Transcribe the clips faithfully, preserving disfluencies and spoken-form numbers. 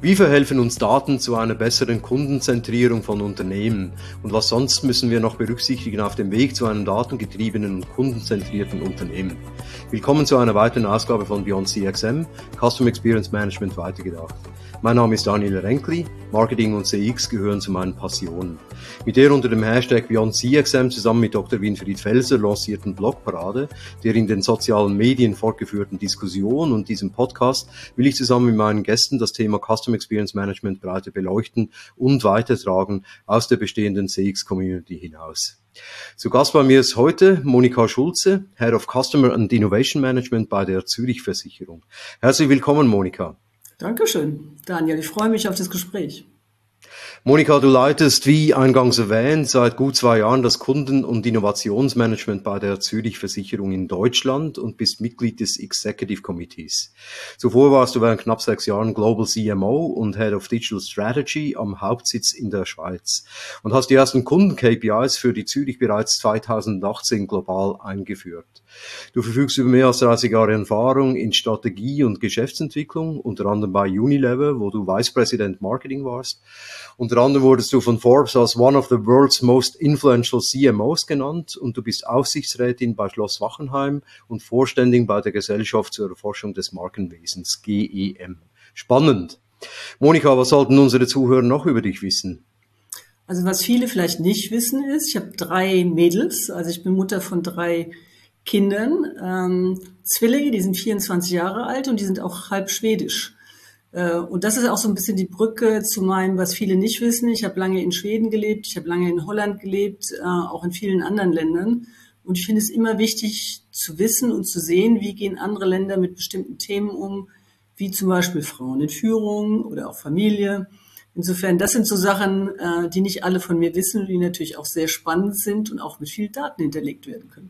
Wie verhelfen uns Daten zu einer besseren Kundenzentrierung von Unternehmen? Und was sonst müssen wir noch berücksichtigen auf dem Weg zu einem datengetriebenen und kundenzentrierten Unternehmen? Willkommen zu einer weiteren Ausgabe von Beyond C X M, Customer Experience Management weitergedacht. Mein Name ist Daniel Renkli, Marketing und C X gehören zu meinen Passionen. Mit der unter dem Hashtag Beyond C X M zusammen mit Doktor Winfried Felser lancierten Blogparade, der in den sozialen Medien fortgeführten Diskussion und diesem Podcast will ich zusammen mit meinen Gästen das Thema Customer Experience Management breiter beleuchten und weitertragen aus der bestehenden C X-Community hinaus. Zu Gast bei mir ist heute Monika Schulze, Head of Customer and Innovation Management bei der Zürich Versicherung. Herzlich willkommen, Monika. Dankeschön, Daniel. Ich freue mich auf das Gespräch. Monika, du leitest, wie eingangs erwähnt, seit gut zwei Jahren das Kunden- und Innovationsmanagement bei der Zürich Versicherung in Deutschland und bist Mitglied des Executive Committees. Zuvor warst du während knapp sechs Jahren Global C M O und Head of Digital Strategy am Hauptsitz in der Schweiz und hast die ersten Kunden-K P Is für die Zürich bereits zweitausendachtzehn global eingeführt. Du verfügst über mehr als dreißig Jahre Erfahrung in Strategie und Geschäftsentwicklung, unter anderem bei Unilever, wo du Vice President Marketing warst. Unter anderem wurdest du von Forbes als one of the world's most influential C M Os genannt und du bist Aufsichtsrätin bei Schloss Wachenheim und Vorständin bei der Gesellschaft zur Erforschung des Markenwesens, G E M. Spannend. Monika, was sollten unsere Zuhörer noch über dich wissen? Also was viele vielleicht nicht wissen ist, ich habe drei Mädels, also ich bin Mutter von drei Kindern, ähm, Zwillinge, die sind vierundzwanzig Jahre alt und die sind auch halb schwedisch. Äh, und das ist auch so ein bisschen die Brücke zu meinem, was viele nicht wissen. Ich habe lange in Schweden gelebt, ich habe lange in Holland gelebt, äh, auch in vielen anderen Ländern. Und ich finde es immer wichtig zu wissen und zu sehen, wie gehen andere Länder mit bestimmten Themen um, wie zum Beispiel Frauen in Führung oder auch Familie. Insofern, das sind so Sachen, äh, die nicht alle von mir wissen und die natürlich auch sehr spannend sind und auch mit viel Daten hinterlegt werden können.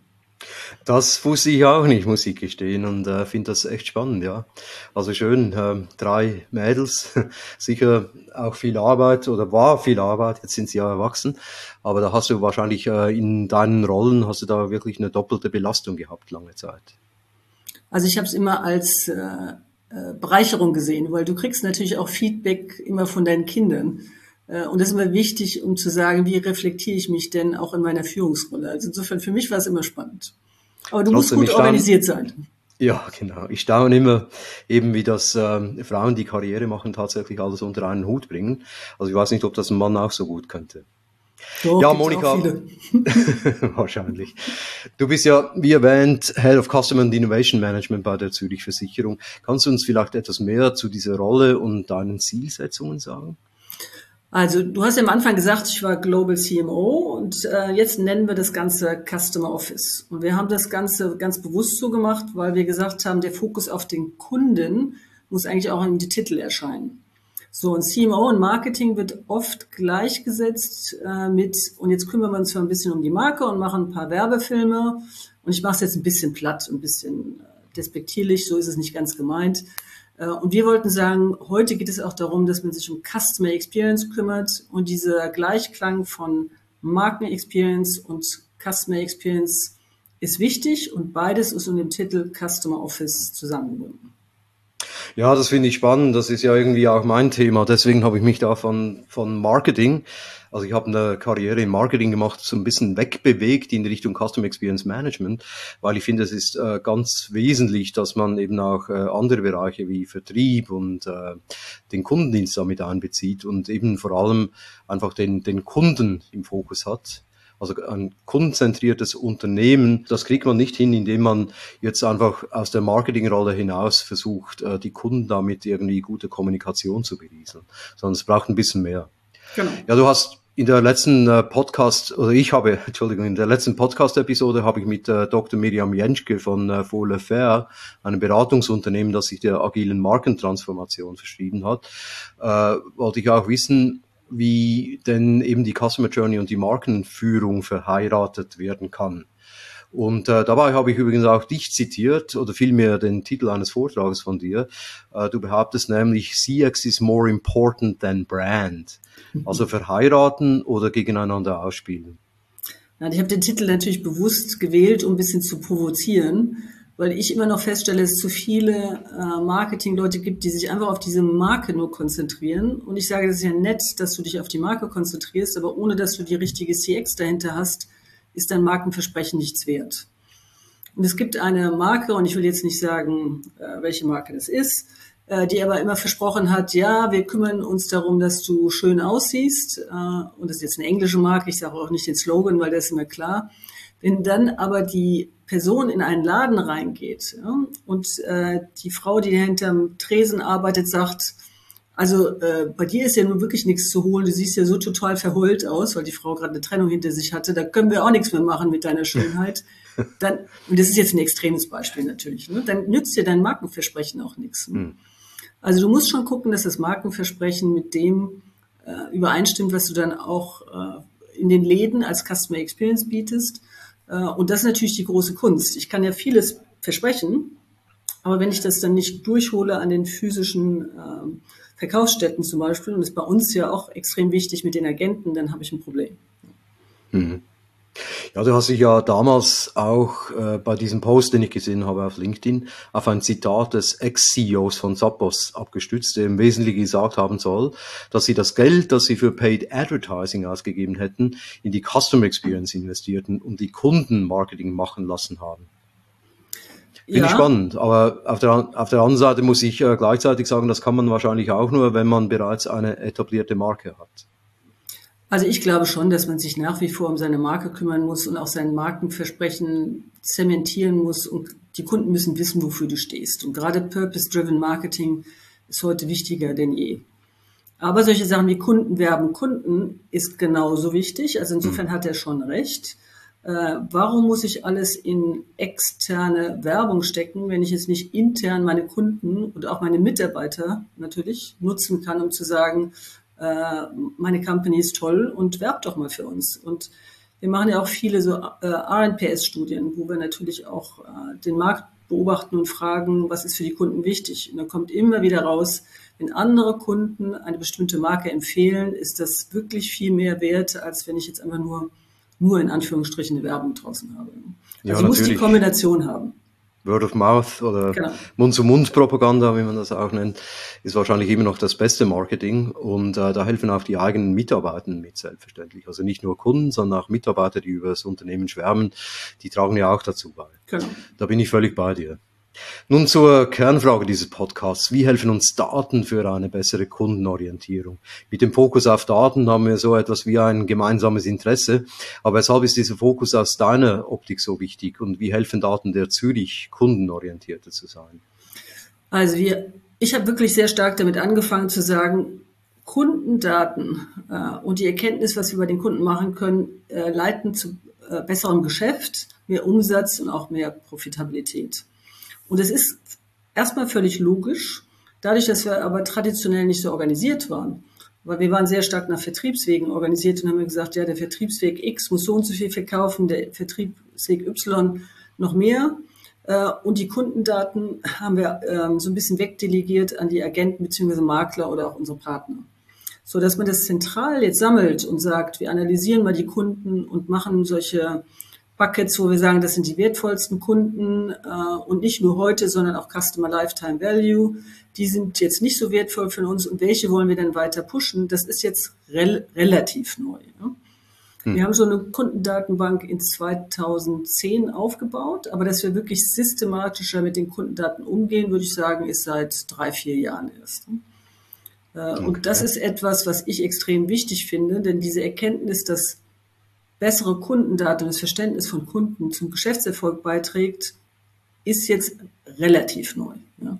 Das wusste ich auch nicht, muss ich gestehen, und äh, finde das echt spannend, ja. Also schön, äh, drei Mädels, sicher auch viel Arbeit oder war viel Arbeit, jetzt sind sie ja erwachsen, aber da hast du wahrscheinlich äh, in deinen Rollen, hast du da wirklich eine doppelte Belastung gehabt, lange Zeit. Also ich habe es immer als äh, äh, Bereicherung gesehen, weil du kriegst natürlich auch Feedback immer von deinen Kindern. Äh, und das ist immer wichtig, um zu sagen, wie reflektiere ich mich denn auch in meiner Führungsrolle. Also insofern, für mich war es immer spannend. Aber du Trotzdem, musst gut organisiert sein. Ja, genau. Ich staune immer eben, wie das ähm, Frauen, die Karriere machen, tatsächlich alles unter einen Hut bringen. Also ich weiß nicht, ob das ein Mann auch so gut könnte. Doch, ja, Monika, auch viele. wahrscheinlich. Du bist ja, wie erwähnt, Head of Customer and Innovation Management bei der Zürich Versicherung. Kannst du uns vielleicht etwas mehr zu dieser Rolle und deinen Zielsetzungen sagen? Also du hast ja am Anfang gesagt, ich war Global C M O und äh, jetzt nennen wir das Ganze Customer Office. Und wir haben das Ganze ganz bewusst so gemacht, weil wir gesagt haben, der Fokus auf den Kunden muss eigentlich auch in die Titel erscheinen. So, und C M O und Marketing wird oft gleichgesetzt äh, mit, und jetzt kümmern wir uns zwar ein bisschen um die Marke und machen ein paar Werbefilme. Und ich mache es jetzt ein bisschen platt, ein bisschen äh, despektierlich, so ist es nicht ganz gemeint. Und wir wollten sagen, heute geht es auch darum, dass man sich um Customer Experience kümmert und dieser Gleichklang von Marken Experience und Customer Experience ist wichtig und beides ist unter dem Titel Customer Office zusammengebunden. Ja, das finde ich spannend. Das ist ja irgendwie auch mein Thema. Deswegen habe ich mich da von, von Marketing, also ich habe eine Karriere im Marketing gemacht, so ein bisschen wegbewegt in Richtung Customer Experience Management, weil ich finde, es ist äh, ganz wesentlich, dass man eben auch äh, andere Bereiche wie Vertrieb und äh, den Kundendienst damit einbezieht und eben vor allem einfach den, den Kunden im Fokus hat. Also ein kundenzentriertes Unternehmen, das kriegt man nicht hin, indem man jetzt einfach aus der Marketingrolle hinaus versucht, die Kunden damit irgendwie gute Kommunikation zu berieseln, sondern es braucht ein bisschen mehr. Genau. Ja, du hast in der letzten Podcast, oder ich habe, Entschuldigung, in der letzten Podcast-Episode habe ich mit Doktor Miriam Jentschke von Fohle Fair, einem Beratungsunternehmen, das sich der agilen Markentransformation verschrieben hat, äh, wollte ich auch wissen, wie denn eben die Customer Journey und die Markenführung verheiratet werden kann. Und äh, dabei habe ich übrigens auch dich zitiert, oder vielmehr den Titel eines Vortrages von dir. Äh, du behauptest nämlich, C X is more important than brand. Also verheiraten oder gegeneinander ausspielen. Ja, ich habe den Titel natürlich bewusst gewählt, um ein bisschen zu provozieren. weil ich immer noch feststelle, dass es zu viele äh, Marketingleute gibt, die sich einfach auf diese Marke nur konzentrieren. Und ich sage, das ist ja nett, dass du dich auf die Marke konzentrierst, aber ohne dass du die richtige C X dahinter hast, ist dein Markenversprechen nichts wert. Und es gibt eine Marke, und ich will jetzt nicht sagen, äh, welche Marke das ist, äh, die aber immer versprochen hat, ja, wir kümmern uns darum, dass du schön aussiehst. Äh, und das ist jetzt eine englische Marke, ich sage auch nicht den Slogan, weil das ist immer klar. Wenn dann aber die Person in einen Laden reingeht, ja, und äh, die Frau, die hinterm Tresen arbeitet, sagt, also äh, bei dir ist ja nun wirklich nichts zu holen, du siehst ja so total verheult aus, weil die Frau gerade eine Trennung hinter sich hatte, da können wir auch nichts mehr machen mit deiner Schönheit. Dann, und das ist jetzt ein extremes Beispiel natürlich, ne, dann nützt dir dein Markenversprechen auch nichts. Ne? Mhm. Also du musst schon gucken, dass das Markenversprechen mit dem äh, übereinstimmt, was du dann auch äh, in den Läden als Customer Experience bietest. Und das ist natürlich die große Kunst. Ich kann ja vieles versprechen, aber wenn ich das dann nicht durchhole an den physischen ähm, Verkaufsstätten zum Beispiel, und das ist bei uns ja auch extrem wichtig mit den Agenten, dann habe ich ein Problem. Mhm. Ja, du hast dich ja damals auch äh, bei diesem Post, den ich gesehen habe auf LinkedIn, auf ein Zitat des Ex-C E Os von Zappos abgestützt, der im Wesentlichen gesagt haben soll, dass sie das Geld, das sie für Paid Advertising ausgegeben hätten, in die Customer Experience investierten und die Kunden Marketing machen lassen haben. Finde Ja. ich spannend, aber auf der, auf der anderen Seite muss ich äh, gleichzeitig sagen, das kann man wahrscheinlich auch nur, wenn man bereits eine etablierte Marke hat. Also ich glaube schon, dass man sich nach wie vor um seine Marke kümmern muss und auch sein Markenversprechen zementieren muss, und die Kunden müssen wissen, wofür du stehst. Und gerade Purpose-Driven Marketing ist heute wichtiger denn je. Aber solche Sachen wie Kunden werben Kunden ist genauso wichtig. Also insofern hat er schon recht. Äh, warum muss ich alles in externe Werbung stecken, wenn ich es nicht intern meine Kunden und auch meine Mitarbeiter natürlich nutzen kann, um zu sagen, meine Company ist toll und werbt doch mal für uns. Und wir machen ja auch viele so äh, R N P S-Studien, wo wir natürlich auch äh, den Markt beobachten und fragen, was ist für die Kunden wichtig. Und dann kommt immer wieder raus, wenn andere Kunden eine bestimmte Marke empfehlen, ist das wirklich viel mehr wert, als wenn ich jetzt einfach nur, nur in Anführungsstrichen eine Werbung draußen habe. Also ja, muss die Kombination haben. Word of Mouth oder genau. Mund-zu-Mund-Propaganda, wie man das auch nennt, ist wahrscheinlich immer noch das beste Marketing, und äh, da helfen auch die eigenen Mitarbeiter mit, selbstverständlich. Also nicht nur Kunden, sondern auch Mitarbeiter, die über das Unternehmen schwärmen, die tragen ja auch dazu bei. Genau. Da bin ich völlig bei dir. Nun zur Kernfrage dieses Podcasts. Wie helfen uns Daten für eine bessere Kundenorientierung? Mit dem Fokus auf Daten haben wir so etwas wie ein gemeinsames Interesse. Aber weshalb ist dieser Fokus aus deiner Optik so wichtig? Und wie helfen Daten der Zürich, kundenorientierter zu sein? Also wir, ich habe wirklich sehr stark damit angefangen zu sagen, Kundendaten äh, und die Erkenntnis, was wir bei den Kunden machen können, äh, leiten zu äh, besserem Geschäft, mehr Umsatz und auch mehr Profitabilität. Und es ist erstmal völlig logisch, dadurch, dass wir aber traditionell nicht so organisiert waren. Weil wir waren sehr stark nach Vertriebswegen organisiert und haben gesagt, ja, der Vertriebsweg X muss so und so viel verkaufen, der Vertriebsweg Y noch mehr. Und die Kundendaten haben wir so ein bisschen wegdelegiert an die Agenten bzw. Makler oder auch unsere Partner. So dass man das zentral jetzt sammelt und sagt, wir analysieren mal die Kunden und machen solche Buckets, wo wir sagen, das sind die wertvollsten Kunden äh, und nicht nur heute, sondern auch Customer Lifetime Value. Die sind jetzt nicht so wertvoll für uns, und welche wollen wir dann weiter pushen? Das ist jetzt rel- relativ neu. Ne? Hm. Wir haben so eine Kundendatenbank in zweitausendzehn aufgebaut, aber dass wir wirklich systematischer mit den Kundendaten umgehen, würde ich sagen, ist seit drei, vier Jahren erst. Ne? Äh, okay. Und das ist etwas, was ich extrem wichtig finde, denn diese Erkenntnis, dass bessere Kundendaten, das Verständnis von Kunden zum Geschäftserfolg beiträgt, ist jetzt relativ neu. Ja,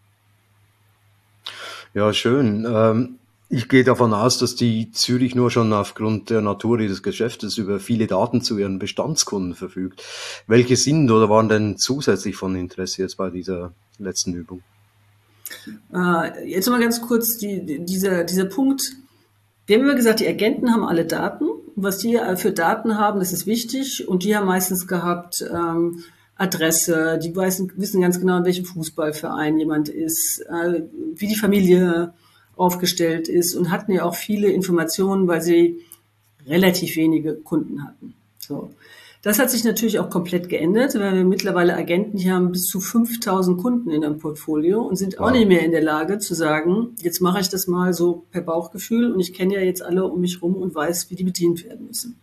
ja schön. Ähm, ich gehe davon aus, dass die Zürich nur schon aufgrund der Natur ihres Geschäftes über viele Daten zu ihren Bestandskunden verfügt. Welche sind oder waren denn zusätzlich von Interesse jetzt bei dieser letzten Übung? Äh, jetzt mal ganz kurz die, die, dieser, dieser Punkt. Wir haben immer gesagt, die Agenten haben alle Daten. Was die für Daten haben, das ist wichtig. Und die haben meistens gehabt ähm, Adresse, die wissen, wissen ganz genau, in welchem Fußballverein jemand ist, äh, wie die Familie aufgestellt ist, und hatten ja auch viele Informationen, weil sie relativ wenige Kunden hatten. So. Das hat sich natürlich auch komplett geändert, weil wir mittlerweile Agenten hier haben bis zu fünftausend Kunden in einem Portfolio und sind auch Wow. nicht mehr in der Lage zu sagen, jetzt mache ich das mal so per Bauchgefühl und ich kenne ja jetzt alle um mich rum und weiß, wie die bedient werden müssen.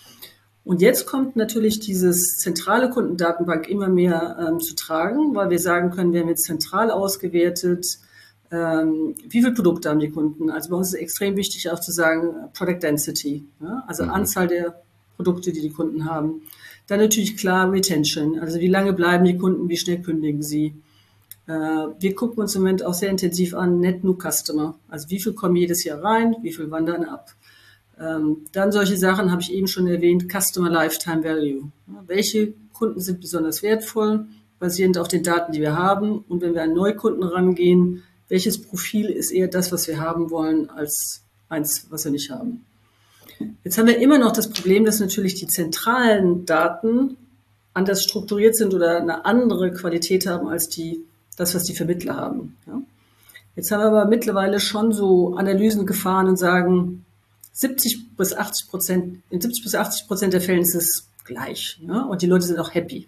Und jetzt kommt natürlich dieses zentrale Kundendatenbank immer mehr ähm, zu tragen, weil wir sagen können, wir haben jetzt zentral ausgewertet, ähm, wie viele Produkte haben die Kunden. Also bei uns ist es extrem wichtig auch zu sagen, Product Density, ja? Also mhm. Anzahl der Produkte, die die Kunden haben. Dann natürlich klar Retention, also wie lange bleiben die Kunden, wie schnell kündigen sie. Äh, wir gucken uns im Moment auch sehr intensiv an Net New Customer, also wie viel kommen jedes Jahr rein, wie viel wandern ab. Ähm, dann solche Sachen habe ich eben schon erwähnt, Customer Lifetime Value. Ja, welche Kunden sind besonders wertvoll, basierend auf den Daten, die wir haben. Und wenn wir an Neukunden rangehen, welches Profil ist eher das, was wir haben wollen, als eins, was wir nicht haben. Jetzt haben wir immer noch das Problem, dass natürlich die zentralen Daten anders strukturiert sind oder eine andere Qualität haben als die, das, was die Vermittler haben. Ja? Jetzt haben wir aber mittlerweile schon so Analysen gefahren und sagen, siebzig bis achtzig Prozent, in siebzig bis achtzig Prozent der Fällen ist es gleich. Ja? Und die Leute sind auch happy.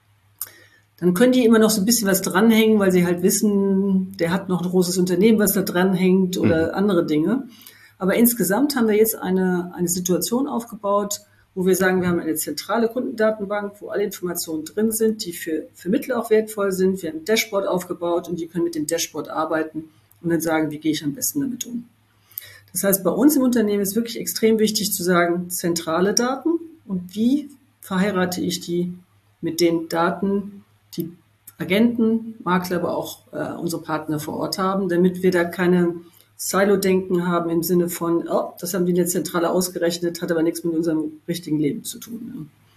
Dann können die immer noch so ein bisschen was dranhängen, weil sie halt wissen, der hat noch ein großes Unternehmen, was da dranhängt oder mhm. andere Dinge. Aber insgesamt haben wir jetzt eine, eine Situation aufgebaut, wo wir sagen, wir haben eine zentrale Kundendatenbank, wo alle Informationen drin sind, die für Vermittler auch wertvoll sind. Wir haben ein Dashboard aufgebaut und die können mit dem Dashboard arbeiten und dann sagen, wie gehe ich am besten damit um. Das heißt, bei uns im Unternehmen ist wirklich extrem wichtig zu sagen, zentrale Daten und wie verheirate ich die mit den Daten, die Agenten, Makler, aber auch äh, unsere Partner vor Ort haben, damit wir da keine Silo-Denken haben im Sinne von, oh, das haben die in der Zentrale ausgerechnet, hat aber nichts mit unserem richtigen Leben zu tun.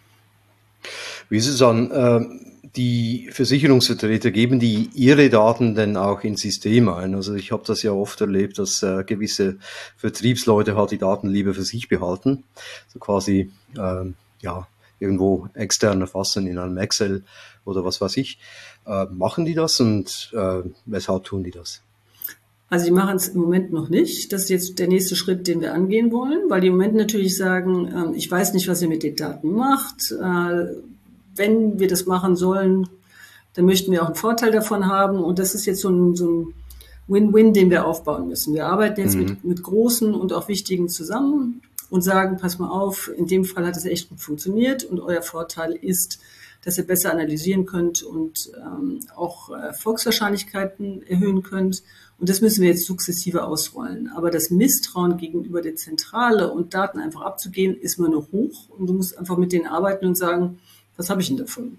Ja. Wie ist es an, äh, die Versicherungsvertreter, geben die ihre Daten denn auch ins System ein? Also ich habe das ja oft erlebt, dass äh, gewisse Vertriebsleute halt die Daten lieber für sich behalten, so quasi äh, ja irgendwo extern erfassen in einem Excel oder was weiß ich. Äh, machen die das und äh, weshalb tun die das? Also die machen es im Moment noch nicht. Das ist jetzt der nächste Schritt, den wir angehen wollen, weil die im Moment natürlich sagen, äh, ich weiß nicht, was ihr mit den Daten macht. Äh, wenn wir das machen sollen, dann möchten wir auch einen Vorteil davon haben. Und das ist jetzt so ein, so ein Win-Win, den wir aufbauen müssen. Wir arbeiten jetzt mhm. mit, mit großen und auch wichtigen zusammen und sagen, pass mal auf, in dem Fall hat es echt gut funktioniert und euer Vorteil ist, dass ihr besser analysieren könnt und ähm, auch Erfolgswahrscheinlichkeiten erhöhen könnt. Und das müssen wir jetzt sukzessive ausrollen. Aber das Misstrauen gegenüber der Zentrale und Daten einfach abzugeben, ist immer noch hoch. Und du musst einfach mit denen arbeiten und sagen, was habe ich denn davon?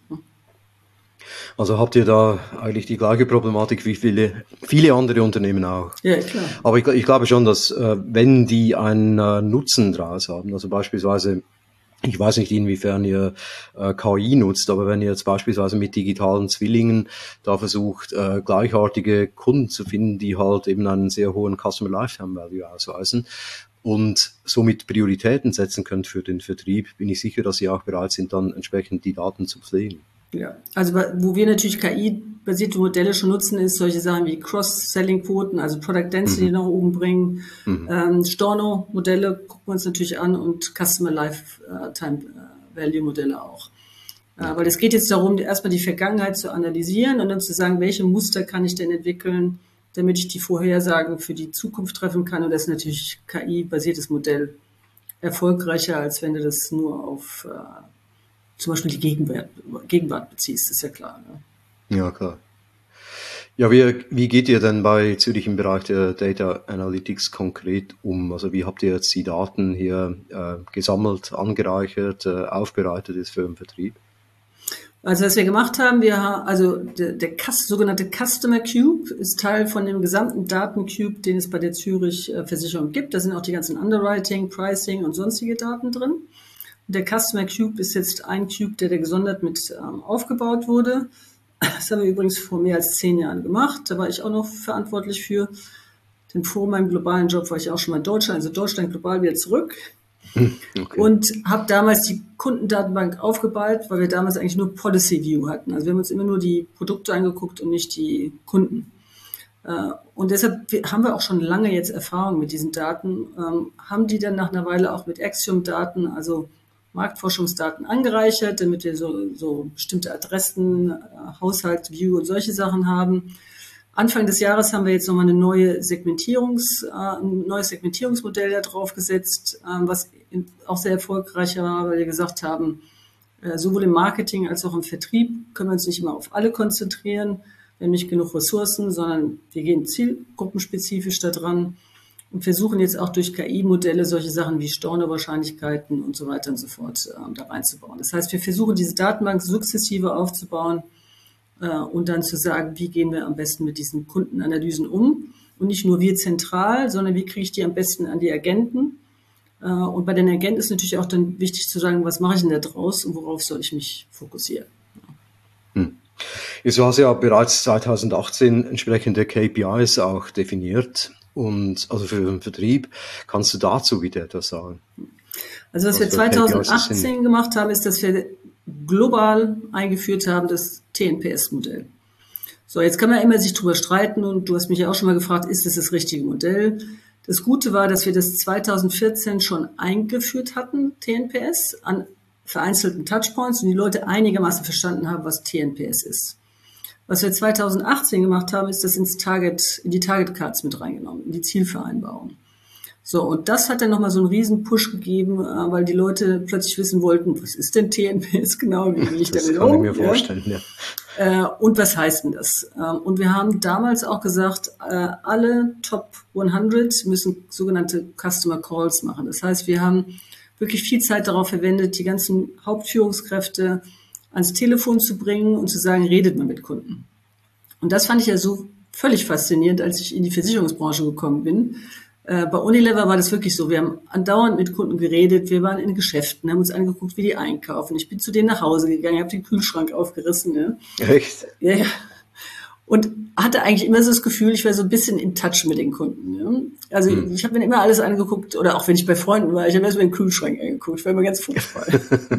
Also habt ihr da eigentlich die gleiche Problematik wie viele, viele andere Unternehmen auch? Ja, klar. Aber ich, ich glaube schon, dass äh, wenn die einen äh, Nutzen draus haben, also beispielsweise, ich weiß nicht, inwiefern ihr äh, K I nutzt, aber wenn ihr jetzt beispielsweise mit digitalen Zwillingen da versucht, äh, gleichartige Kunden zu finden, die halt eben einen sehr hohen Customer Lifetime Value ausweisen und somit Prioritäten setzen könnt für den Vertrieb, bin ich sicher, dass ihr auch bereit sind, dann entsprechend die Daten zu pflegen. Ja, also wo wir natürlich K I-basierte Modelle schon nutzen, ist solche Sachen wie Cross-Selling-Quoten, also Product Density mhm. nach oben bringen. Mhm. Ähm, Storno-Modelle gucken wir uns natürlich an und Customer Lifetime Value-Modelle auch. Äh, weil es geht jetzt darum, erstmal die Vergangenheit zu analysieren und dann zu sagen, welche Muster kann ich denn entwickeln, damit ich die Vorhersagen für die Zukunft treffen kann. Und das ist natürlich K I-basiertes Modell erfolgreicher, als wenn du das nur auf äh, zum Beispiel die Gegenwart, Gegenwart beziehst, ist ja klar. Ne? Ja, klar. Ja, wie, wie geht ihr denn bei Zürich im Bereich der Data Analytics konkret um? Also wie habt ihr jetzt die Daten hier äh, gesammelt, angereichert, äh, aufbereitet ist für den Vertrieb? Also was wir gemacht haben, wir also der, der sogenannte Customer Cube ist Teil von dem gesamten Datencube, den es bei der Zürich äh, Versicherung gibt. Da sind auch die ganzen Underwriting, Pricing und sonstige Daten drin. Der Customer Cube ist jetzt ein Cube, der da gesondert mit ähm, aufgebaut wurde. Das haben wir übrigens vor mehr als zehn Jahren gemacht. Da war ich auch noch verantwortlich für. Denn vor meinem globalen Job war ich auch schon mal in Deutschland, also Deutschland global wieder zurück. Okay. Und habe damals die Kundendatenbank aufgebaut, weil wir damals eigentlich nur Policy View hatten. Also wir haben uns immer nur die Produkte angeguckt und nicht die Kunden. Äh, und deshalb haben wir auch schon lange jetzt Erfahrung mit diesen Daten. Ähm, haben die dann nach einer Weile auch mit Axiom-Daten, also Marktforschungsdaten angereichert, damit wir so, so bestimmte Adressen, Haushalt, View und solche Sachen haben. Anfang des Jahres haben wir jetzt nochmal eine neue Segmentierungs, ein neues Segmentierungsmodell da drauf gesetzt, was auch sehr erfolgreich war, weil wir gesagt haben, sowohl im Marketing als auch im Vertrieb können wir uns nicht immer auf alle konzentrieren. Wir haben nicht genug Ressourcen, sondern wir gehen zielgruppenspezifisch da dran und versuchen jetzt auch durch K I-Modelle solche Sachen wie Stornowahrscheinlichkeiten und so weiter und so fort äh, da reinzubauen. Das heißt, wir versuchen diese Datenbank sukzessive aufzubauen äh, und dann zu sagen, wie gehen wir am besten mit diesen Kundenanalysen um. Und nicht nur wir zentral, sondern wie kriege ich die am besten an die Agenten. Äh, und bei den Agenten ist natürlich auch dann wichtig zu sagen, was mache ich denn da draus und worauf soll ich mich fokussieren. Ja. Hm. Du hast ja bereits zwanzig achtzehn entsprechende K P Is auch definiert. Und also für den Vertrieb, kannst du dazu wieder etwas sagen? Also was, was wir zwanzig achtzehn gemacht haben, ist, dass wir global eingeführt haben, das T N P S-Modell. So, jetzt kann man immer sich drüber streiten und du hast mich ja auch schon mal gefragt, ist das das richtige Modell? Das Gute war, dass wir das zwanzig vierzehn schon eingeführt hatten, T N P S, an vereinzelten Touchpoints und die Leute einigermaßen verstanden haben, was T N P S ist. Was wir zwanzig achtzehn gemacht haben, ist das ins Target, in die Target Cards mit reingenommen, in die Zielvereinbarung. So, und das hat dann nochmal so einen riesen Push gegeben, weil die Leute plötzlich wissen wollten, was ist denn T N P S genau, wie gehe ich damit um? Das kann ich mir vorstellen, ja. ja. Und was heißt denn das? Und wir haben damals auch gesagt, alle Top hundert müssen sogenannte Customer Calls machen. Das heißt, wir haben wirklich viel Zeit darauf verwendet, die ganzen Hauptführungskräfte ans Telefon zu bringen und zu sagen, redet man mit Kunden. Und das fand ich ja so völlig faszinierend, als ich in die Versicherungsbranche gekommen bin. Äh, bei Unilever war das wirklich so. Wir haben andauernd mit Kunden geredet. Wir waren in Geschäften, haben uns angeguckt, wie die einkaufen. Ich bin zu denen nach Hause gegangen, habe den Kühlschrank aufgerissen. Ne? Echt? Ja, ja. Und hatte eigentlich immer so das Gefühl, ich war so ein bisschen in Touch mit den Kunden. Ne? Also hm. ich habe mir immer alles angeguckt, oder auch wenn ich bei Freunden war, ich habe erst mal den Kühlschrank angeguckt. Ich war immer ganz furchtbar.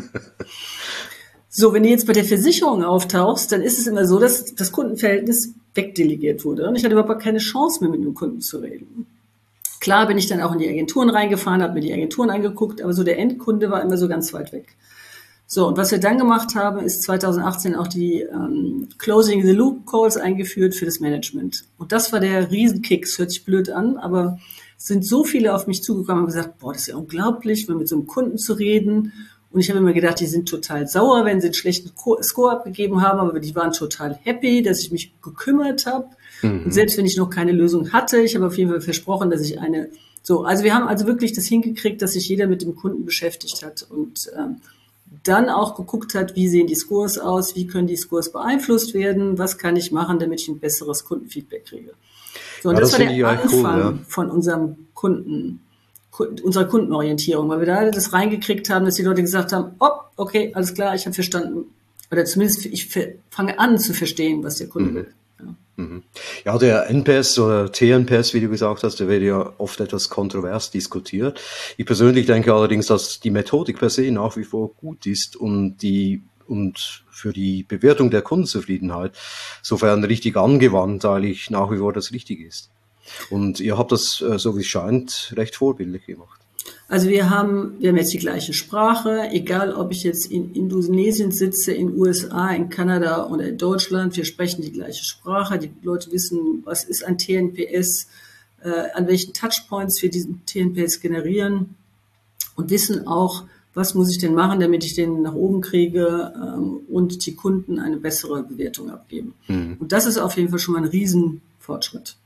So, wenn du jetzt bei der Versicherung auftauchst, dann ist es immer so, dass das Kundenverhältnis wegdelegiert wurde. Und ich hatte überhaupt keine Chance mehr, mit dem Kunden zu reden. Klar bin ich dann auch in die Agenturen reingefahren, habe mir die Agenturen angeguckt, aber so der Endkunde war immer so ganz weit weg. So, und was wir dann gemacht haben, ist zwanzig achtzehn auch die ähm, Closing the Loop Calls eingeführt für das Management. Und das war der Riesenkick. Es hört sich blöd an, aber es sind so viele auf mich zugekommen und gesagt, boah, das ist ja unglaublich, mal mit so einem Kunden zu reden. Und ich habe immer gedacht, die sind total sauer, wenn sie einen schlechten Score abgegeben haben, aber die waren total happy, dass ich mich gekümmert habe. Mhm. Und selbst wenn ich noch keine Lösung hatte, ich habe auf jeden Fall versprochen, dass ich eine, so, also wir haben also wirklich das hingekriegt, dass sich jeder mit dem Kunden beschäftigt hat und ähm, dann auch geguckt hat, wie sehen die Scores aus, wie können die Scores beeinflusst werden, was kann ich machen, damit ich ein besseres Kundenfeedback kriege. So, und ja, das, das war der Anfang cool, ja. von unserem Kunden. unserer Kundenorientierung, weil wir da das reingekriegt haben, dass die Leute gesagt haben, oh, okay, alles klar, ich habe verstanden. Oder zumindest ich fange an zu verstehen, was der Kunde mhm. will. Ja. Mhm. Ja, der N P S oder T N P S, wie du gesagt hast, der wird ja oft etwas kontrovers diskutiert. Ich persönlich denke allerdings, dass die Methodik per se nach wie vor gut ist und die und für die Bewertung der Kundenzufriedenheit sofern richtig angewandt, eigentlich nach wie vor das Richtige ist. Und ihr habt das, so wie es scheint, recht vorbildlich gemacht. Also wir haben, wir haben jetzt die gleiche Sprache, egal ob ich jetzt in Indonesien sitze, in U S A, in Kanada oder in Deutschland, wir sprechen die gleiche Sprache. Die Leute wissen, was ist ein T N P S, äh, an welchen Touchpoints wir diesen T N P S generieren und wissen auch, was muss ich denn machen, damit ich den nach oben kriege ähm, und die Kunden eine bessere Bewertung abgeben. Mhm. Und das ist auf jeden Fall schon mal ein Riesenfortschritt.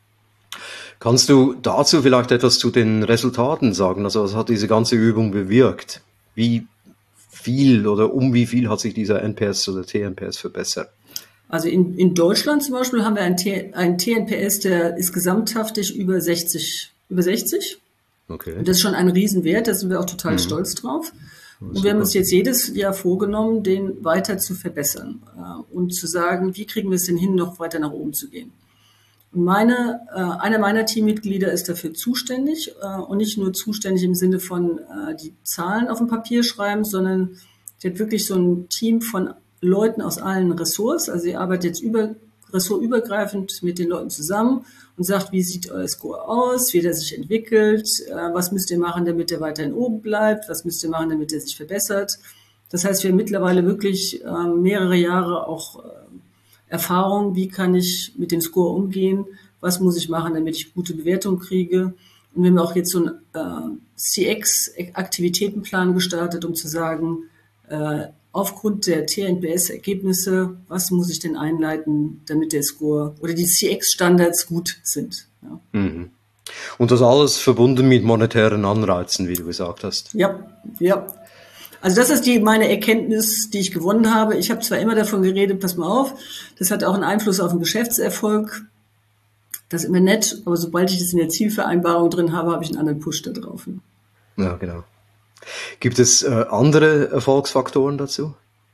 Kannst du dazu vielleicht etwas zu den Resultaten sagen? Also was hat diese ganze Übung bewirkt? Wie viel oder um wie viel hat sich dieser N P S oder T N P S verbessert? Also in, in Deutschland zum Beispiel haben wir einen, T, einen T N P S, der ist gesamthaftig über sechzig. Über sechzig. Okay. Und das ist schon ein Riesenwert, da sind wir auch total mhm. stolz drauf. Und wir haben uns jetzt jedes Jahr vorgenommen, den weiter zu verbessern äh, und zu sagen, wie kriegen wir es denn hin, noch weiter nach oben zu gehen. Und meine, äh, einer meiner Teammitglieder ist dafür zuständig äh, und nicht nur zuständig im Sinne von äh, die Zahlen auf dem Papier schreiben, sondern sie hat wirklich so ein Team von Leuten aus allen Ressorts. Also sie arbeitet jetzt über ressortübergreifend mit den Leuten zusammen und sagt, wie sieht euer Score aus, wie der sich entwickelt, was müsst ihr machen, damit er weiterhin oben bleibt, was müsst ihr machen, damit er sich verbessert. Das heißt, wir haben mittlerweile wirklich mehrere Jahre auch Erfahrung, wie kann ich mit dem Score umgehen, was muss ich machen, damit ich gute Bewertung kriege. Und wir haben auch jetzt so einen äh, C X-Aktivitätenplan gestartet, um zu sagen, äh, aufgrund der T N P S-Ergebnisse, was muss ich denn einleiten, damit der Score oder die C X-Standards gut sind. Ja. Mhm. Und das alles verbunden mit monetären Anreizen, wie du gesagt hast. Ja, ja. Also das ist die meine Erkenntnis, die ich gewonnen habe. Ich habe zwar immer davon geredet, pass mal auf, das hat auch einen Einfluss auf den Geschäftserfolg. Das ist immer nett, aber sobald ich das in der Zielvereinbarung drin habe, habe ich einen anderen Push da drauf. Ja, genau. Gibt es äh, andere Erfolgsfaktoren dazu?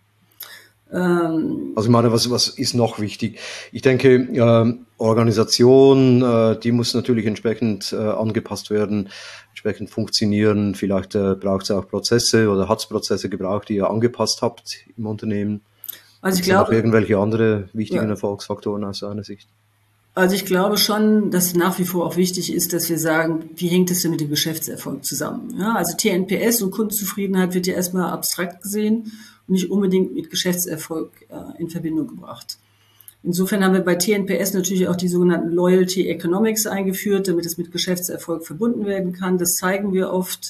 Ähm, also ich meine, was, was ist noch wichtig? Ich denke, äh, Organisation, äh, die muss natürlich entsprechend äh, angepasst werden, entsprechend funktionieren. Vielleicht äh, braucht es auch Prozesse oder hat es Prozesse gebraucht, die ihr angepasst habt im Unternehmen. Also ich Gibt es noch glaube, irgendwelche andere wichtigen ja. Erfolgsfaktoren aus deiner Sicht? Also ich glaube schon, dass nach wie vor auch wichtig ist, dass wir sagen, wie hängt es denn mit dem Geschäftserfolg zusammen? Ja, also T N P S und Kundenzufriedenheit wird ja erstmal abstrakt gesehen und nicht unbedingt mit Geschäftserfolg äh, in Verbindung gebracht. Insofern haben wir bei T N P S natürlich auch die sogenannten Loyalty Economics eingeführt, damit es mit Geschäftserfolg verbunden werden kann. Das zeigen wir oft.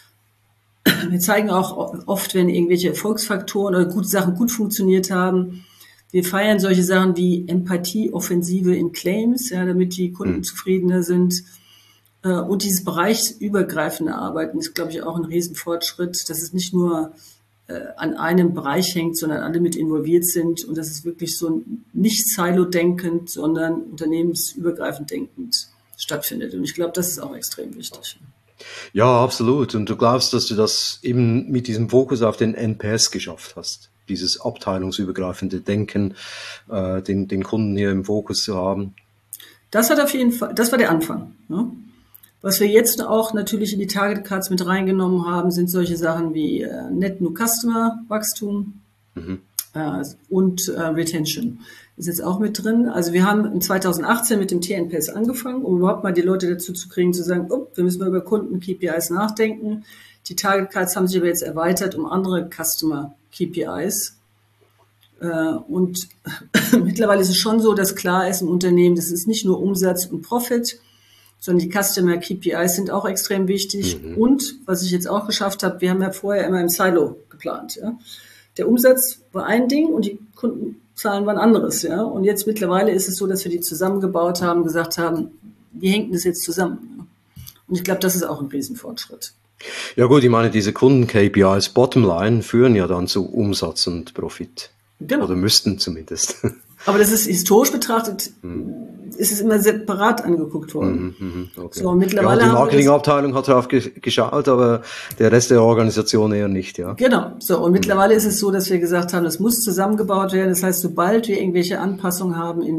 Wir zeigen auch oft, wenn irgendwelche Erfolgsfaktoren oder gute Sachen gut funktioniert haben. Wir feiern solche Sachen wie Empathie-Offensive in Claims, ja, damit die Kunden mhm. zufriedener sind. Und dieses bereichsübergreifende Arbeiten ist, glaube ich, auch ein Riesenfortschritt, dass es nicht nur äh, an einem Bereich hängt, sondern alle mit involviert sind und dass es wirklich so nicht silo-denkend, sondern unternehmensübergreifend denkend stattfindet. Und ich glaube, das ist auch extrem wichtig. Ja, absolut. Und du glaubst, dass du das eben mit diesem Fokus auf den N P S geschafft hast? Dieses abteilungsübergreifende Denken, äh, den, den Kunden hier im Fokus zu haben? Das hat auf jeden Fall, das war der Anfang. Ne? Was wir jetzt auch natürlich in die Target Cards mit reingenommen haben, sind solche Sachen wie äh, Net New Customer Wachstum mhm. äh, und äh, Retention ist jetzt auch mit drin. Also wir haben in zweitausendachtzehn mit dem T N P S angefangen, um überhaupt mal die Leute dazu zu kriegen, zu sagen, oh, wir müssen mal über Kunden-K P Is nachdenken. Die Target Cards haben sich aber jetzt erweitert um andere Customer-K P Is. Äh, und mittlerweile ist es schon so, dass klar ist im Unternehmen, das ist nicht nur Umsatz und Profit, sondern die Customer-K P Is sind auch extrem wichtig. Mhm. Und was ich jetzt auch geschafft habe, wir haben ja vorher immer im Silo geplant. Ja? Der Umsatz war ein Ding und die Kundenzahlen waren anderes. Ja? Und jetzt mittlerweile ist es so, dass wir die zusammengebaut haben, gesagt haben, wie hängt das jetzt zusammen? Ja? Und ich glaube, das ist auch ein Riesenfortschritt. Ja gut, ich meine, diese Kunden-K P Is, Bottomline, führen ja dann zu Umsatz und Profit. Genau. Oder müssten zumindest. Aber das ist historisch betrachtet, hm. ist es immer separat angeguckt worden. Mhm, okay. So, mittlerweile ja, die Marketingabteilung hat darauf ge- geschaut, aber der Rest der Organisation eher nicht, ja. Genau. So, und mittlerweile mhm. ist es so, dass wir gesagt haben, das muss zusammengebaut werden. Das heißt, sobald wir irgendwelche Anpassungen haben in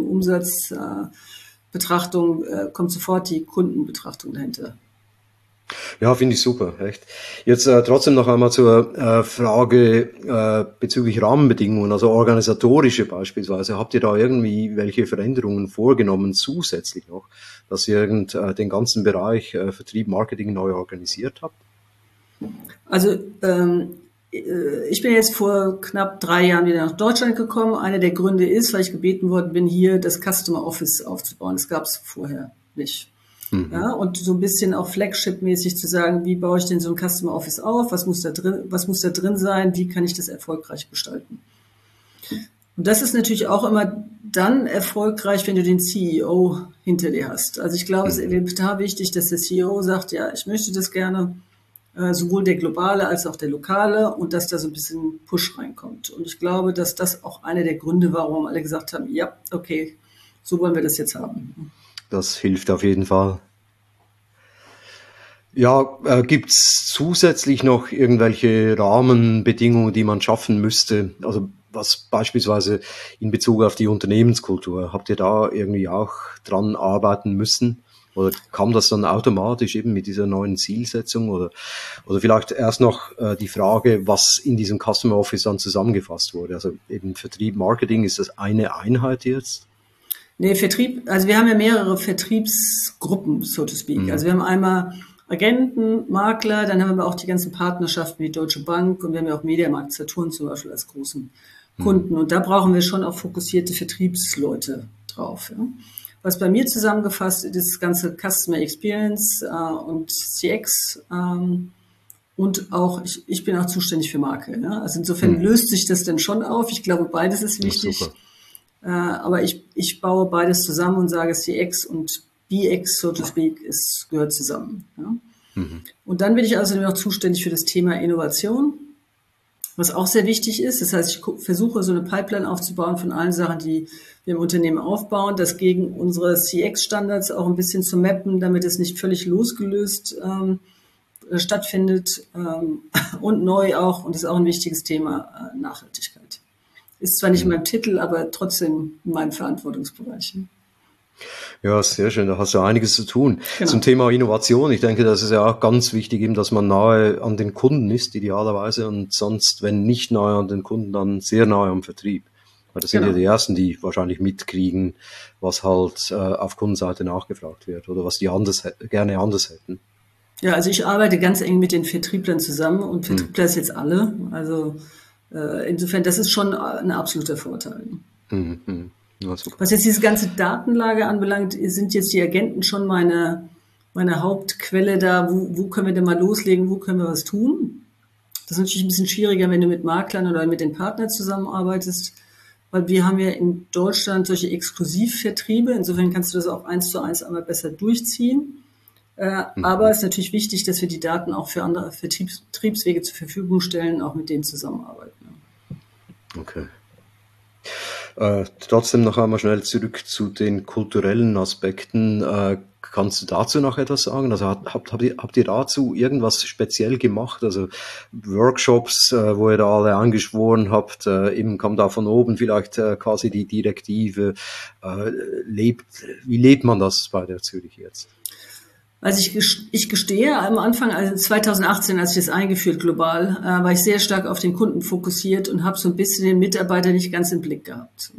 Umsatzbetrachtung, äh, äh, kommt sofort die Kundenbetrachtung dahinter. Ja, finde ich super, echt. Jetzt äh, trotzdem noch einmal zur äh, Frage äh, bezüglich Rahmenbedingungen, also organisatorische beispielsweise. Habt ihr da irgendwie welche Veränderungen vorgenommen zusätzlich noch, dass ihr irgend äh, den ganzen Bereich äh, Vertrieb, Marketing neu organisiert habt? Also ähm, ich bin jetzt vor knapp drei Jahren wieder nach Deutschland gekommen. Einer der Gründe ist, weil ich gebeten worden bin, hier das Customer Office aufzubauen. Das gab es vorher nicht. Mhm. Ja, und so ein bisschen auch Flagship-mäßig zu sagen, wie baue ich denn so ein Customer Office auf? Was muss da drin, was muss da drin sein? Wie kann ich das erfolgreich gestalten? Und das ist natürlich auch immer dann erfolgreich, wenn du den C E O hinter dir hast. Also ich glaube, es ist elementar wichtig, dass der C E O sagt, ja, ich möchte das gerne, äh, sowohl der globale als auch der lokale, und dass da so ein bisschen Push reinkommt. Und ich glaube, dass das auch einer der Gründe war, warum alle gesagt haben, ja, okay, so wollen wir das jetzt haben. Das hilft auf jeden Fall. Ja, äh, gibt's zusätzlich noch irgendwelche Rahmenbedingungen, die man schaffen müsste? Also was beispielsweise in Bezug auf die Unternehmenskultur, habt ihr da irgendwie auch dran arbeiten müssen? Oder kam das dann automatisch eben mit dieser neuen Zielsetzung? Oder, oder vielleicht erst noch äh, die Frage, was in diesem Customer Office dann zusammengefasst wurde. Also eben Vertrieb, Marketing, ist das eine Einheit jetzt? Nee, Vertrieb, also wir haben ja mehrere Vertriebsgruppen, so to speak. Mhm. Also wir haben einmal Agenten, Makler, dann haben wir auch die ganzen Partnerschaften wie Deutsche Bank und wir haben ja auch Mediamarkt Saturn zum Beispiel als großen Kunden. Mhm. Und da brauchen wir schon auch fokussierte Vertriebsleute drauf. Ja. Was bei mir zusammengefasst ist, das ganze Customer Experience äh, und C X ähm, und auch, ich, ich bin auch zuständig für Marke. Ja. Also insofern mhm. löst sich das dann schon auf. Ich glaube, beides ist wichtig. Ja, äh, aber ich, ich baue beides zusammen und sage, C X und B X, so to speak, ist, gehört zusammen. Ja. Mhm. Und dann bin ich also noch zuständig für das Thema Innovation, was auch sehr wichtig ist. Das heißt, ich versuche so eine Pipeline aufzubauen von allen Sachen, die wir im Unternehmen aufbauen, das gegen unsere C X-Standards auch ein bisschen zu mappen, damit es nicht völlig losgelöst ähm, stattfindet ähm, und neu auch, und das ist auch ein wichtiges Thema, äh, Nachhaltigkeit. Ist zwar nicht in meinem Titel, aber trotzdem in meinem Verantwortungsbereich. Ja, sehr schön. Da hast du einiges zu tun. Genau. Zum Thema Innovation. Ich denke, das ist ja auch ganz wichtig, eben, dass man nahe an den Kunden ist, idealerweise. Und sonst, wenn nicht nahe an den Kunden, dann sehr nahe am Vertrieb. Weil das sind genau. ja die Ersten, die wahrscheinlich mitkriegen, was halt äh, auf Kundenseite nachgefragt wird oder was die anders, gerne anders hätten. Ja, also ich arbeite ganz eng mit den Vertrieblern zusammen und Vertriebler hm. ist jetzt alle. Also äh, insofern, das ist schon ein absoluter Vorteil. Hm, hm. Ja, was jetzt diese ganze Datenlage anbelangt, sind jetzt die Agenten schon meine, meine Hauptquelle da, wo, wo können wir denn mal loslegen, wo können wir was tun? Das ist natürlich ein bisschen schwieriger, wenn du mit Maklern oder mit den Partnern zusammenarbeitest, weil wir haben ja in Deutschland solche Exklusivvertriebe, insofern kannst du das auch eins zu eins einmal besser durchziehen. Äh, mhm. Aber es ist natürlich wichtig, dass wir die Daten auch für andere Vertriebs- Vertriebswege zur Verfügung stellen, auch mit denen zusammenarbeiten. Okay. Äh, trotzdem noch einmal schnell zurück zu den kulturellen Aspekten. Äh, kannst du dazu noch etwas sagen? Also habt, habt, ihr, habt ihr dazu irgendwas speziell gemacht? Also Workshops, äh, wo ihr da alle angeschworen habt, äh, eben kam da von oben vielleicht äh, quasi die Direktive. Äh, lebt, wie lebt man das bei der Zürich jetzt? Also ich, ich gestehe, am Anfang, also zwanzig achtzehn, als ich das eingeführt global, äh, war ich sehr stark auf den Kunden fokussiert und habe so ein bisschen den Mitarbeiter nicht ganz im Blick gehabt.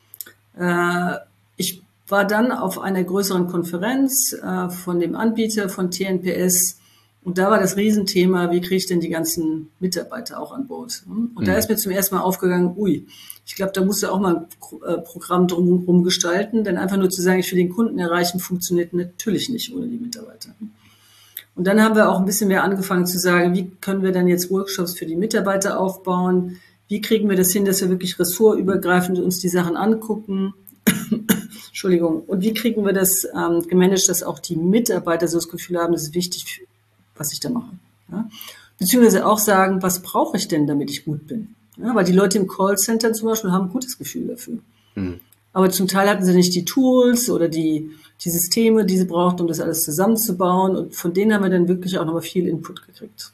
Äh, ich war dann auf einer größeren Konferenz äh, von dem Anbieter von T N P S und da war das Riesenthema, wie kriege ich denn die ganzen Mitarbeiter auch an Bord? Und mhm. da ist mir zum ersten Mal aufgegangen, ui, ich glaube, da musst du auch mal ein Programm drumherum gestalten, denn einfach nur zu sagen, ich will den Kunden erreichen, funktioniert natürlich nicht ohne die Mitarbeiter. Und dann haben wir auch ein bisschen mehr angefangen zu sagen, wie können wir dann jetzt Workshops für die Mitarbeiter aufbauen? Wie kriegen wir das hin, dass wir wirklich ressortübergreifend uns die Sachen angucken? Entschuldigung. Und wie kriegen wir das ähm, gemanagt, dass auch die Mitarbeiter so das Gefühl haben, das ist wichtig, was ich da mache? Ja? Beziehungsweise auch sagen, was brauche ich denn, damit ich gut bin? Ja, weil die Leute im Callcenter zum Beispiel haben ein gutes Gefühl dafür. Mhm. Aber zum Teil hatten sie nicht die Tools oder die, die Systeme, die sie brauchten, um das alles zusammenzubauen. Und von denen haben wir dann wirklich auch nochmal viel Input gekriegt.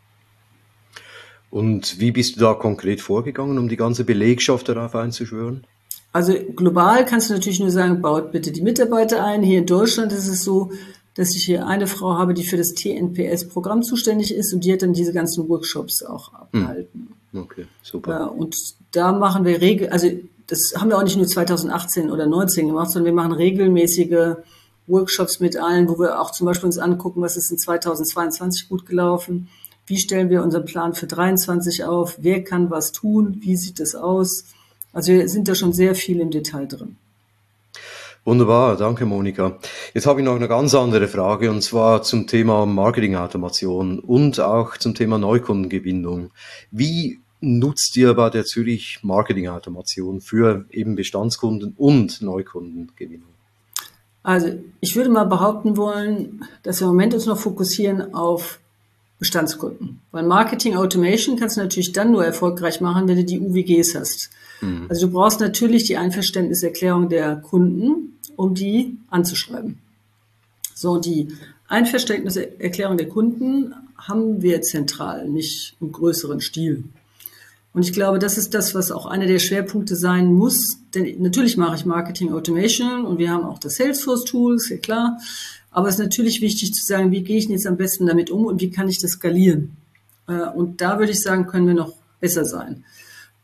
Und wie bist du da konkret vorgegangen, um die ganze Belegschaft darauf einzuschwören? Also global kannst du natürlich nur sagen, baut bitte die Mitarbeiter ein. Hier in Deutschland ist es so, dass ich hier eine Frau habe, die für das T N P S-Programm zuständig ist und die hat dann diese ganzen Workshops auch abgehalten. Okay, super. Ja, und da machen wir regel, also das haben wir auch nicht nur zwanzig achtzehn oder neunzehn gemacht, sondern wir machen regelmäßige Workshops mit allen, wo wir auch zum Beispiel uns angucken, was ist in zweitausendzweiundzwanzig gut gelaufen, wie stellen wir unseren Plan für dreiundzwanzig auf, wer kann was tun, wie sieht es aus. Also wir sind da schon sehr viel im Detail drin. Wunderbar, danke Monika. Jetzt habe ich noch eine ganz andere Frage und zwar zum Thema Marketingautomation und auch zum Thema Neukundengewinnung. Wie nutzt ihr bei der Zürich Marketingautomation für eben Bestandskunden und Neukundengewinnung? Also ich würde mal behaupten wollen, dass wir im Moment uns noch fokussieren auf Bestandskunden. Weil Marketing Automation kannst du natürlich dann nur erfolgreich machen, wenn du die U W Gs hast. Mhm. Also du brauchst natürlich die Einverständniserklärung der Kunden, um die anzuschreiben. So, die Einverständniserklärung der Kunden haben wir zentral, nicht im größeren Stil. Und ich glaube, das ist das, was auch einer der Schwerpunkte sein muss. Denn natürlich mache ich Marketing Automation und wir haben auch das Salesforce-Tool, ist ja klar. Aber es ist natürlich wichtig zu sagen, wie gehe ich denn jetzt am besten damit um und wie kann ich das skalieren? Und da würde ich sagen, können wir noch besser sein.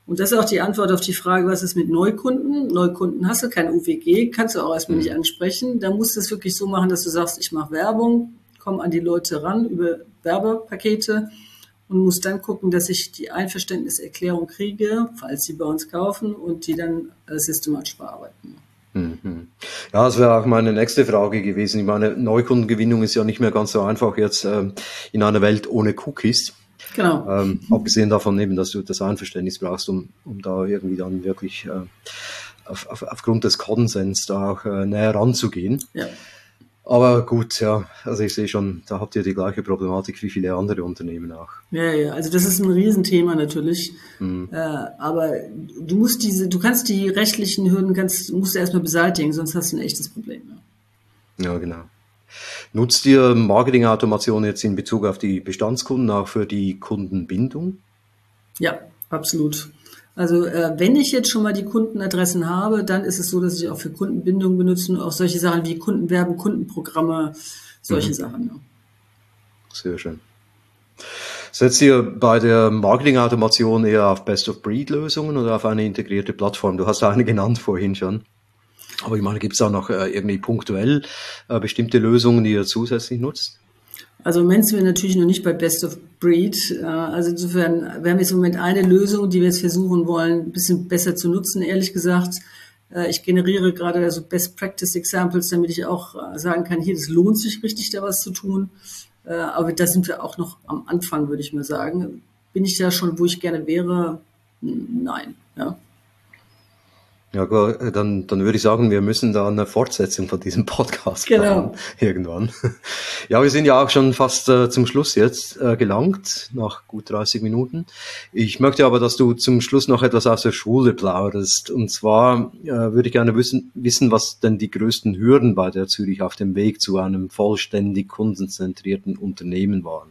Und das ist auch die Antwort auf die Frage, was ist mit Neukunden? Neukunden hast du kein U W G, kannst du auch erstmal nicht ansprechen. Da musst du es wirklich so machen, dass du sagst, ich mache Werbung, komme an die Leute ran über Werbepakete und muss dann gucken, dass ich die Einverständniserklärung kriege, falls sie bei uns kaufen und die dann äh, systematisch bearbeiten. Mhm. Ja, das wäre auch meine nächste Frage gewesen. Ich meine, Neukundengewinnung ist ja nicht mehr ganz so einfach jetzt ähm, in einer Welt ohne Cookies. Genau. Ähm, abgesehen davon eben, dass du das Einverständnis brauchst, um, um da irgendwie dann wirklich äh, auf, auf, aufgrund des Konsens da auch äh, näher ranzugehen. Ja. Aber gut, ja, also ich sehe schon, da habt ihr die gleiche Problematik wie viele andere Unternehmen auch. Ja, ja, also das ist ein Riesenthema natürlich. Mhm. Äh, aber du musst diese, du kannst die rechtlichen Hürden, kannst, musst du erstmal beseitigen, sonst hast du ein echtes Problem. Ja, ja genau. Nutzt ihr Marketing-Automation jetzt in Bezug auf die Bestandskunden auch für die Kundenbindung? Ja, absolut. Also äh, wenn ich jetzt schon mal die Kundenadressen habe, dann ist es so, dass ich auch für Kundenbindung benutze und auch solche Sachen wie Kundenwerben, Kundenprogramme, solche mhm. Sachen. Ja. Sehr schön. Setzt ihr bei der Marketing-Automation eher auf Best-of-Breed-Lösungen oder auf eine integrierte Plattform? Du hast eine genannt vorhin schon. Aber ich meine, gibt es auch noch äh, irgendwie punktuell äh, bestimmte Lösungen, die ihr zusätzlich nutzt? Also im Moment sind wir natürlich noch nicht bei Best of Breed. Äh, also insofern, wir haben jetzt im Moment eine Lösung, die wir jetzt versuchen wollen, ein bisschen besser zu nutzen, ehrlich gesagt. Äh, ich generiere gerade also Best Practice Examples, damit ich auch äh, sagen kann, hier, das lohnt sich richtig, da was zu tun. Äh, aber da sind wir auch noch am Anfang, würde ich mal sagen. Bin ich da schon, wo ich gerne wäre? Nein, ja. Ja, dann, dann würde ich sagen, wir müssen da eine Fortsetzung von diesem Podcast genau. machen, irgendwann. Ja, wir sind ja auch schon fast äh, zum Schluss jetzt äh, gelangt, nach gut dreißig Minuten. Ich möchte aber, dass du zum Schluss noch etwas aus der Schule plauderst. Und zwar äh, würde ich gerne wissen, wissen, was denn die größten Hürden bei der Zürich auf dem Weg zu einem vollständig kundenzentrierten Unternehmen waren.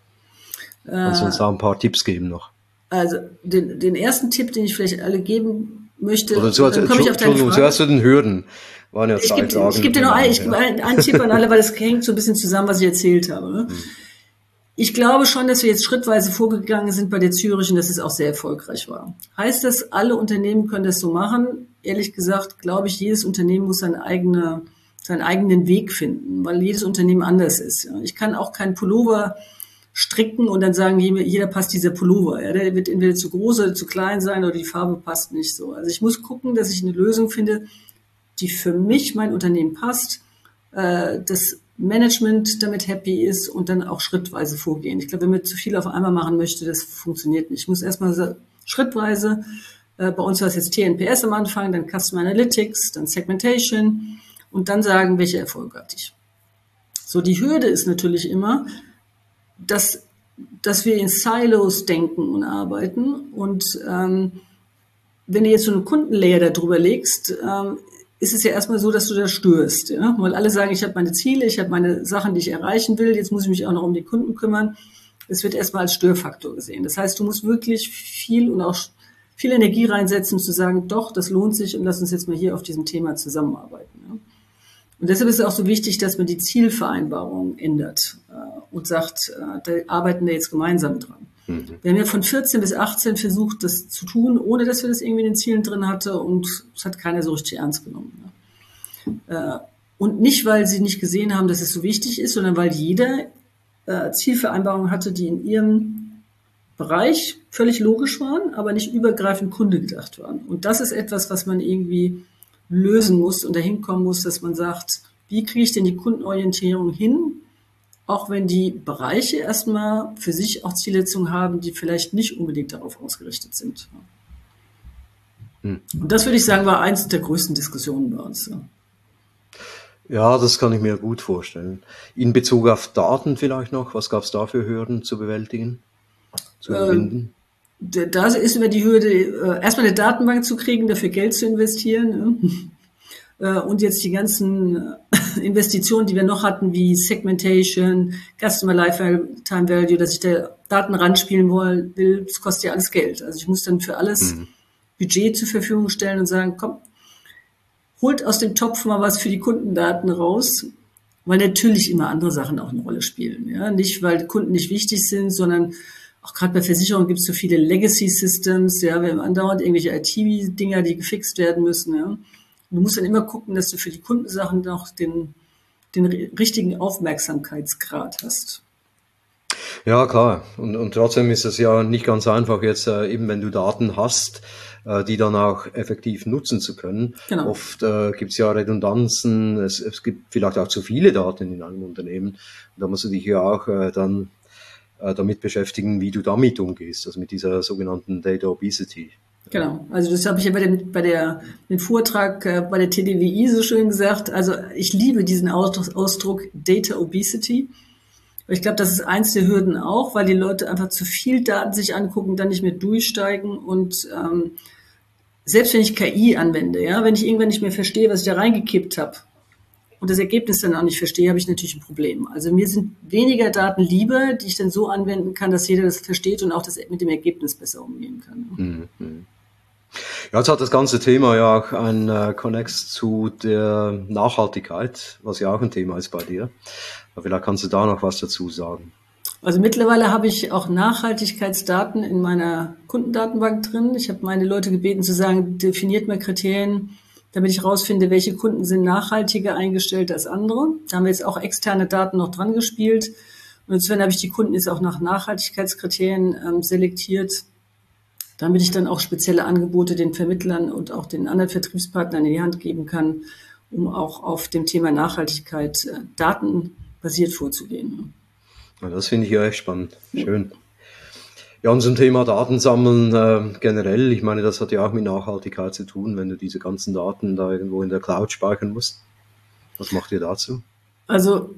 Äh, Kannst du uns da ein paar Tipps geben noch? Also den, den ersten Tipp, den ich vielleicht alle geben möchte, Oder zu, dann komme ich auf deine Frage. Zuerst zu den Hürden. Waren ja ich zwei gebe, Fragen. Ich gebe dir noch ein, ich gebe einen, einen Tipp an alle, weil das hängt so ein bisschen zusammen, was ich erzählt habe. Ne? Hm. Ich glaube schon, dass wir jetzt schrittweise vorgegangen sind bei der Zürich und dass es auch sehr erfolgreich war. Heißt das, alle Unternehmen können das so machen? Ehrlich gesagt, glaube ich, jedes Unternehmen muss seine eigene, seinen eigenen Weg finden, weil jedes Unternehmen anders ist. Ja? Ich kann auch keinen Pullover stricken und dann sagen, jeder passt dieser Pullover. Ja, der wird entweder zu groß oder zu klein sein oder die Farbe passt nicht so. Also ich muss gucken, dass ich eine Lösung finde, die für mich, mein Unternehmen passt, äh, das Management damit happy ist und dann auch schrittweise vorgehen. Ich glaube, wenn man zu viel auf einmal machen möchte, das funktioniert nicht. Ich muss erstmal so schrittweise, äh, bei uns war es jetzt T N P S am Anfang, dann Customer Analytics, dann Segmentation und dann sagen, welche Erfolge hatte ich. So, die Hürde ist natürlich immer, dass, dass wir in Silos denken und arbeiten. Und ähm, wenn du jetzt so einen Kundenlayer da drüber legst, ähm, ist es ja erstmal so, dass du da störst. Ja? Weil alle sagen, ich habe meine Ziele, ich habe meine Sachen, die ich erreichen will, jetzt muss ich mich auch noch um die Kunden kümmern. Es wird erstmal als Störfaktor gesehen. Das heißt, du musst wirklich viel und auch viel Energie reinsetzen, zu sagen, doch, das lohnt sich und lass uns jetzt mal hier auf diesem Thema zusammenarbeiten. Ja? Und deshalb ist es auch so wichtig, dass man die Zielvereinbarung ändert äh, und sagt, äh, da arbeiten wir jetzt gemeinsam dran. Mhm. Wir haben ja von vierzehn bis achtzehn versucht, das zu tun, ohne dass wir das irgendwie in den Zielen drin hatten und es hat keiner so richtig ernst genommen. Ne? Äh, und nicht, weil sie nicht gesehen haben, dass es so wichtig ist, sondern weil jeder äh, Zielvereinbarungen hatte, die in ihrem Bereich völlig logisch waren, aber nicht übergreifend Kunde gedacht waren. Und das ist etwas, was man irgendwie lösen muss und dahin kommen muss, dass man sagt, wie kriege ich denn die Kundenorientierung hin, auch wenn die Bereiche erstmal für sich auch Zielsetzungen haben, die vielleicht nicht unbedingt darauf ausgerichtet sind. Hm. Und das würde ich sagen, war eins der größten Diskussionen bei uns. Ja, das kann ich mir gut vorstellen. In Bezug auf Daten vielleicht noch, was gab es da für Hürden zu bewältigen, zu überwinden? Ähm, Da ist über die Hürde, äh, erstmal eine Datenbank zu kriegen, dafür Geld zu investieren. Äh, und jetzt die ganzen Investitionen, die wir noch hatten, wie Segmentation, Customer Lifetime Value, dass ich da Daten ranspielen will, das kostet ja alles Geld. Also ich muss dann für alles mhm. Budget zur Verfügung stellen und sagen, komm, holt aus dem Topf mal was für die Kundendaten raus, weil natürlich immer andere Sachen auch eine Rolle spielen. Ja? Nicht, weil Kunden nicht wichtig sind, sondern auch gerade bei Versicherungen gibt es so viele Legacy-Systems, ja, wir haben andauernd irgendwelche I T-Dinger, die gefixt werden müssen, ja. Du musst dann immer gucken, dass du für die Kundensachen noch den, den richtigen Aufmerksamkeitsgrad hast. Ja, klar. Und, und trotzdem ist es ja nicht ganz einfach jetzt, äh, eben wenn du Daten hast, äh, die dann auch effektiv nutzen zu können. Genau. Oft äh, gibt es ja Redundanzen, es, es gibt vielleicht auch zu viele Daten in einem Unternehmen. Und da musst du dich ja auch äh, dann äh, damit beschäftigen, wie du damit umgehst, also mit dieser sogenannten Data Obesity. Genau, also das habe ich ja bei dem, bei der, dem Vortrag äh, bei der T D W I so schön gesagt. Also ich liebe diesen Ausdruck Data Obesity. Ich glaube, das ist eins der Hürden auch, weil die Leute einfach zu viel Daten sich angucken, dann nicht mehr durchsteigen. Und ähm, selbst wenn ich K I anwende, ja, wenn ich irgendwann nicht mehr verstehe, was ich da reingekippt habe und das Ergebnis dann auch nicht verstehe, habe ich natürlich ein Problem. Also mir sind weniger Daten lieber, die ich dann so anwenden kann, dass jeder das versteht und auch das mit dem Ergebnis besser umgehen kann. Mhm. Ja, jetzt hat das ganze Thema ja auch einen äh, Connex zu der Nachhaltigkeit, was ja auch ein Thema ist bei dir. Aber vielleicht kannst du da noch was dazu sagen. Also mittlerweile habe ich auch Nachhaltigkeitsdaten in meiner Kundendatenbank drin. Ich habe meine Leute gebeten zu sagen, definiert mal Kriterien, damit ich rausfinde, welche Kunden sind nachhaltiger eingestellt als andere. Da haben wir jetzt auch externe Daten noch dran gespielt. Und insofern habe ich die Kunden jetzt auch nach Nachhaltigkeitskriterien ähm, selektiert, damit ich dann auch spezielle Angebote den Vermittlern und auch den anderen Vertriebspartnern in die Hand geben kann, um auch auf dem Thema Nachhaltigkeit äh, datenbasiert vorzugehen. Ja, das finde ich ja echt spannend. Schön. Ja, und zum Thema Datensammeln äh, generell, ich meine, das hat ja auch mit Nachhaltigkeit zu tun, wenn du diese ganzen Daten da irgendwo in der Cloud speichern musst. Was macht ihr dazu? Also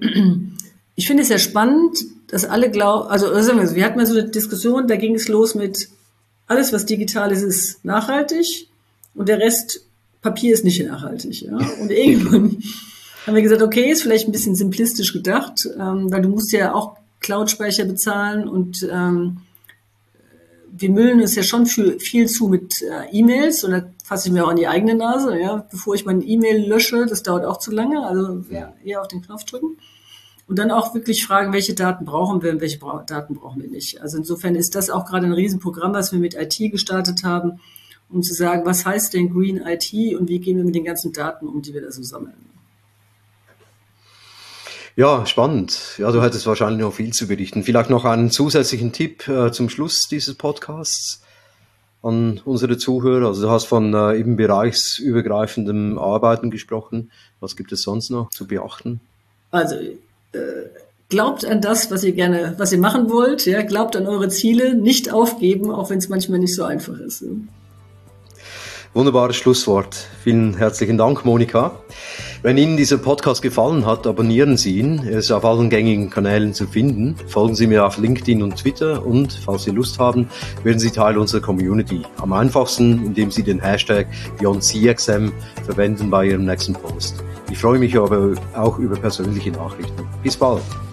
ich finde es sehr spannend, dass alle glauben, also wir hatten mal so eine Diskussion, da ging es los mit alles, was digital ist, ist nachhaltig und der Rest Papier ist nicht nachhaltig. Ja? Und irgendwann haben wir gesagt, okay, ist vielleicht ein bisschen simplistisch gedacht, ähm, weil du musst ja auch Cloud-Speicher bezahlen und ähm, wir müllen es ja schon viel, viel zu mit äh, E-Mails und da fasse ich mir auch an die eigene Nase, ja, bevor ich meine E-Mail lösche, das dauert auch zu lange, also ja, eher auf den Knopf drücken. Und dann auch wirklich fragen, welche Daten brauchen wir und welche Bra- Daten brauchen wir nicht. Also insofern ist das auch gerade ein Riesenprogramm, was wir mit I T gestartet haben, um zu sagen, was heißt denn Green I T und wie gehen wir mit den ganzen Daten um, die wir da so sammeln. Ja, spannend. Ja, du hättest wahrscheinlich noch viel zu berichten. Vielleicht noch einen zusätzlichen Tipp äh, zum Schluss dieses Podcasts an unsere Zuhörer. Also du hast von äh, eben bereichsübergreifendem Arbeiten gesprochen. Was gibt es sonst noch zu beachten? Also glaubt an das, was ihr gerne, was ihr machen wollt, ja, glaubt an eure Ziele, nicht aufgeben, auch wenn es manchmal nicht so einfach ist. Ja. Wunderbares Schlusswort. Vielen herzlichen Dank, Monika. Wenn Ihnen dieser Podcast gefallen hat, abonnieren Sie ihn. Er ist auf allen gängigen Kanälen zu finden. Folgen Sie mir auf LinkedIn und Twitter und, falls Sie Lust haben, werden Sie Teil unserer Community. Am einfachsten, indem Sie den Hashtag BeyondCXM verwenden bei Ihrem nächsten Post. Ich freue mich aber auch über persönliche Nachrichten. Bis bald.